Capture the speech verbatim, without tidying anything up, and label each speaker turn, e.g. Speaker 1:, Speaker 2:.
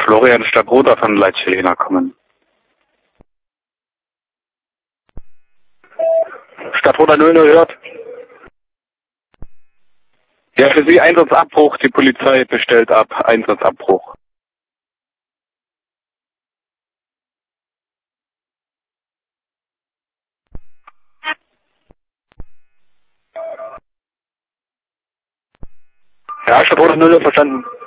Speaker 1: Florian Stadtroder von Leithelena kommen. Stadtroder null null hört. Ja, für Sie Einsatzabbruch. Die Polizei bestellt ab. Einsatzabbruch. Ja, Stadtroder null null verstanden.